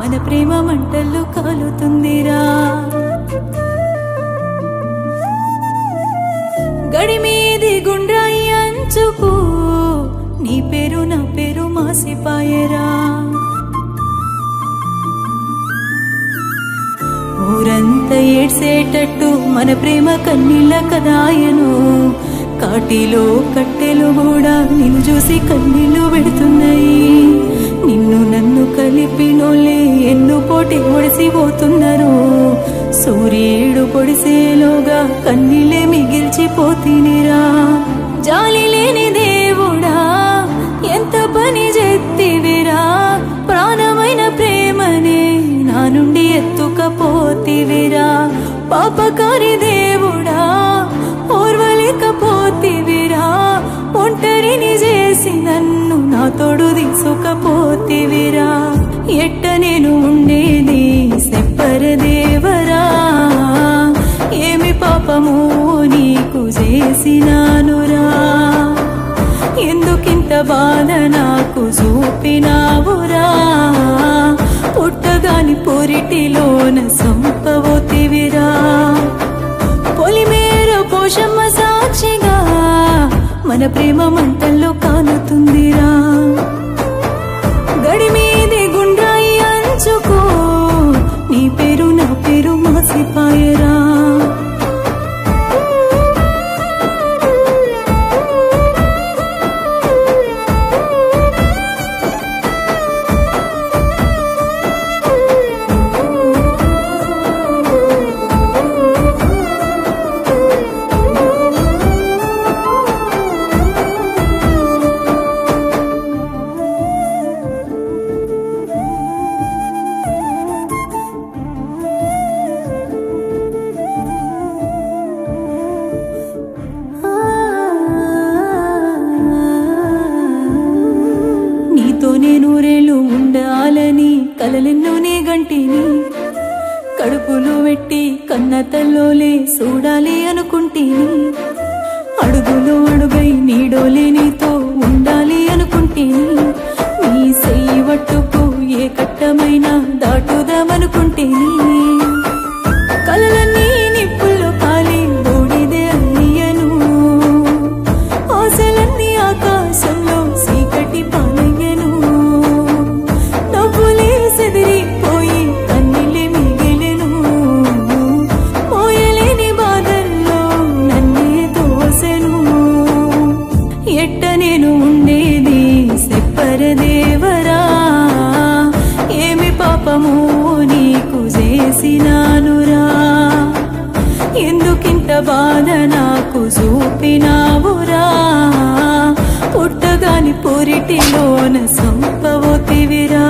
మన ప్రేమ మంటల్లో కాలుతుందిరా గడి మీది గుండ్రాయి అంచుకు నీ పేరు నా పేరు మాసిపాయరా ఊరంతా ఏడ్సేటట్టు మన ప్రేమ కన్నీళ్ళ కదాయను కాటిలో కట్టెలు కూడా నిన్ను చూసి కన్నీళ్లు పెడుతున్నాయి నిన్ను నన్ను కలిపినోళ్ళే ఎన్ను పోటీ ఒడిసిపోతున్నారు సూర్యుడు పొడిసేలోగా కన్నీళ్ళే మిగిల్చిపోతినిరా జాలి లేని దేవుడా ఎంత పని చేత్తివిరా ప్రాణమైన ప్రేమనే నా నుండి ఎత్తుకపోతివిరా పాపకారి దేవుడా ఓర్వలేకపోతివిరా ఒంటరిని చేసి నన్ను నా తోడు తీసుకపోతివిరా ఎట్ట నేను ఉండేది సెప్పర దేవరా ఏమి పాపము నీకు చేసినానురా ఎందుకింత బాధ నాకు చూపినావురా పుట్టగాని పొరిటిలోన సంపవోతివిరా పొలిమేర పోషమ్మ సాక్షిగా మన ప్రేమ మంటల్లో కాలుతుందిరా గడి మీది గుండ్రాయి అంచుకో నీ పేరు నా పేరు మాసిపాయరా నూరేళ్ళు ఉండాలని కలలెన్నోనే గంటిని కడుపులో పెట్టి కన్న తల్లోలే చూడాలి అనుకుంటేని అడుగులో అడుగై నీడోలే నీతో ఉండాలి అనుకుంటేని నీ చెయ్యి పట్టుకు ఏ కట్టమైనా దాటుదామనుకుంటేని కలలన్నీ నిప్పుల్లో కాలి బూడిదే అయ్యను ఆశలన్నీ ఆకాశంలో చీకటి పాలయ్యను నవ్వులే సెదిరిపోయి కన్నీళ్ళే మిగిలెను మోయలేని బాధల్లో నన్నే తోసెను ఎట్ట నేను ఉండేది సెప్పర దేవరా ఏమి పాపము నీకు చేసినానురా ఎందుకింత బాధ నాకు చూపినావురా పుట్టగాని పొరిటిలోన సంపవోతివిరా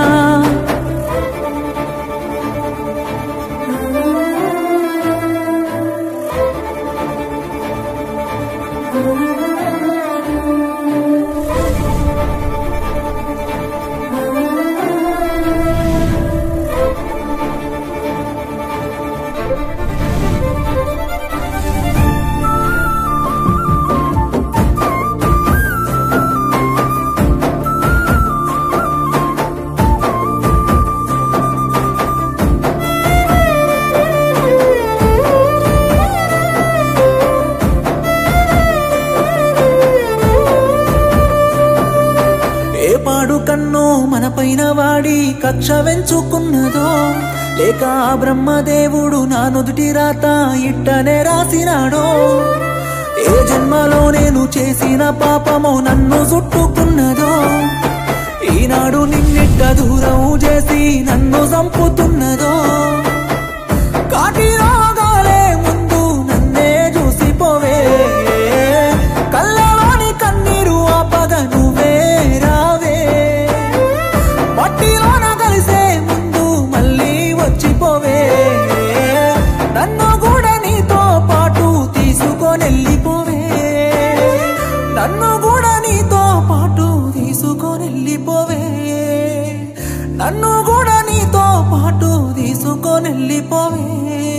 పాడు కన్నో మన పైన వాడి కక్ష వెంచుకున్నదో లేక బ్రహ్మదేవుడు నా నుదుటి రాత ఇట్టనే రాసినాడో ఏ జన్మలో నేను చేసిన పాపమో నన్ను చుట్టుకున్నదో ఈనాడు నిన్నిట్ట దూరం చేసి నన్ను చంపుతున్నదో కాటి రోగాలే ముందు నన్నే చూసిపోవే కళ్ళలోని కన్నీరు ఆపగ నువ్వే రావే మట్టిలోన కలిసే ముందు మళ్ళీ వచ్చిపోవే నన్ను కూడా నీతో పాటు తీసుకొనెళ్ళిపోవే నన్ను కూడా నీతో పాటు తీసుకొనెళ్ళిపోవే నన్ను కూడా నీతో పాటు తీసుకొనెళ్ళిపోవే